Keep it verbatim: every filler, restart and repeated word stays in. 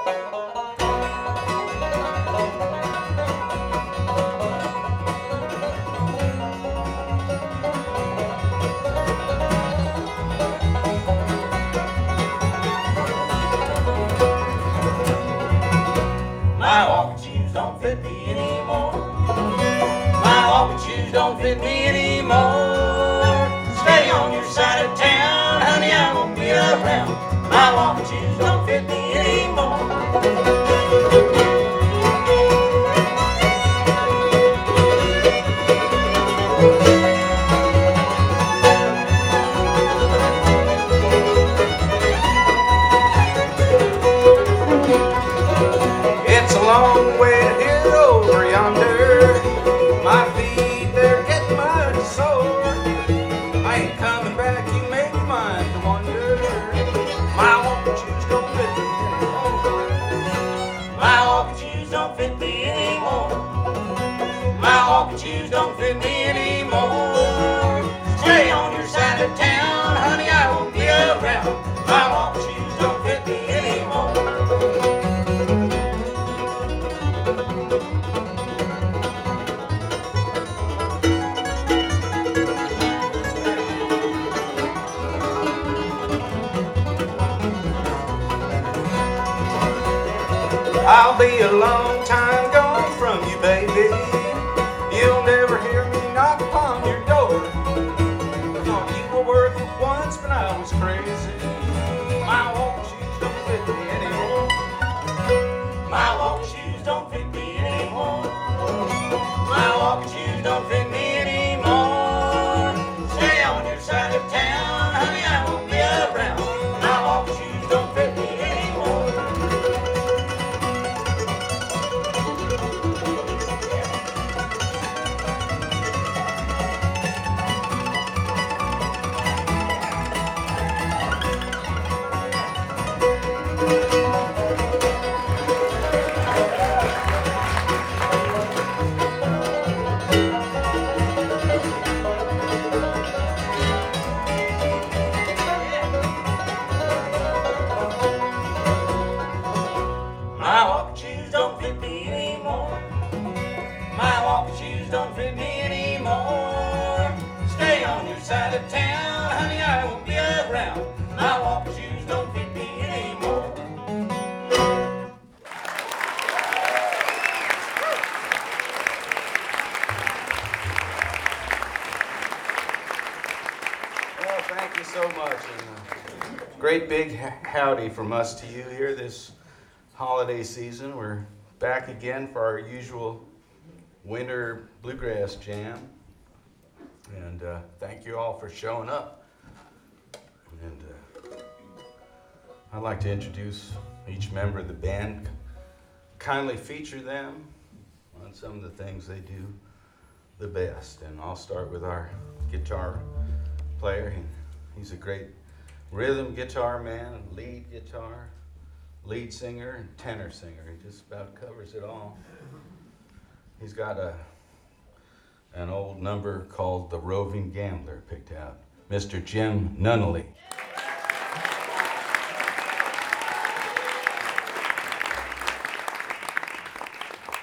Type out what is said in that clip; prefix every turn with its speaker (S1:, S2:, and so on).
S1: My walking shoes don't fit me anymore. My walking shoes don't fit me anymore. Stay on your side of town, honey, I won't be around. My walking shoes don't fit me anymore. It's a long way to here over yonder. My feet, they're getting much sore. I ain't coming back, you make your mind to wonder. My walking shoes don't fit me anymore. My walking shoes don't fit me anymore. My walking shoes don't fit me anymore. Stay on your side of town, honey, I won't be around. My walking shoes don't fit me anymore. I'll be a long time gone from you, baby. You'll never hear me knock upon your door. I thought you were worth it once, but I was crazy. My walking shoes don't fit me anymore. My walking shoes don't fit me anymore. My walking shoes don't fit me anymore. Stay on your side of town, honey, I won't be around. My walking shoes don't fit me anymore. My walking shoes don't fit me anymore. My walking shoes don't fit me anymore. Stay on your side of town, honey, I won't be around. My walking shoes don't fit me anymore. Well, thank you so much. And uh, great big howdy from us to you here this holiday season. We're back again for our usual winter bluegrass jam. And uh, thank you all for showing up. And uh, I'd like to introduce each member of the band, kindly feature them on some of the things they do the best. And I'll start with our guitar player. He, he's a great rhythm guitar man, lead guitar, lead singer, and tenor singer. He just about covers it all. He's got a an old number called The Roving Gambler picked out. Mister Jim Nunnally.